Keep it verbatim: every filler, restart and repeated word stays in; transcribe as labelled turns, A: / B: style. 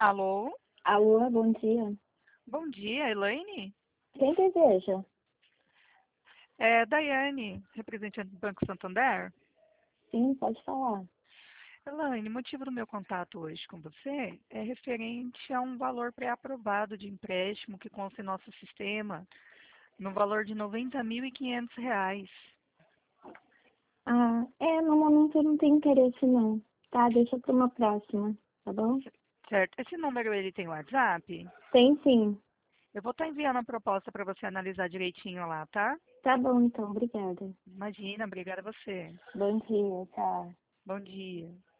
A: Alô?
B: Alô, bom dia.
A: Bom dia, Elaine?
B: Quem deseja?
A: É Daiane, representante do Banco Santander.
B: Sim, pode falar.
A: Elaine, o motivo do meu contato hoje com você é referente a um valor pré-aprovado de empréstimo que consta em nosso sistema, no valor de noventa mil e quinhentos reais.
B: Ah, é, no momento eu não tenho interesse não. Tá, deixa para uma próxima, tá bom?
A: Certo? Esse número ele tem WhatsApp?
B: Tem sim.
A: Eu vou estar enviando a proposta para você analisar direitinho lá, tá?
B: Tá bom então, obrigada.
A: Imagina, obrigada a você.
B: Bom dia, tchau.
A: Bom dia.